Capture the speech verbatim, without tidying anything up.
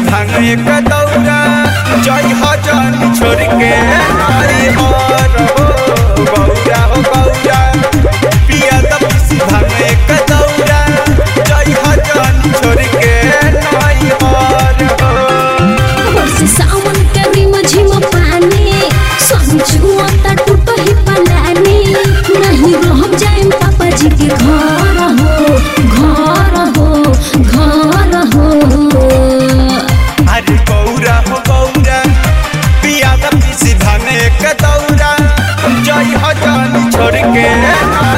भांग एक दौरा जय हजन छोड़ के आई हर हो गौरा हो गौरा पिया द पीसी भांग एक दौरा जय हजन छोड़ के आई हर हो। वर्ष सावन के रिम झिम पानी समझुआ ता टूट ही पलानी नहीं रह जाए पापा जी के घर हो घर हो घर हो। अरे गौरा हो गौरा पिया द पीसी भांग एक दौरा जय हजन छोड़ के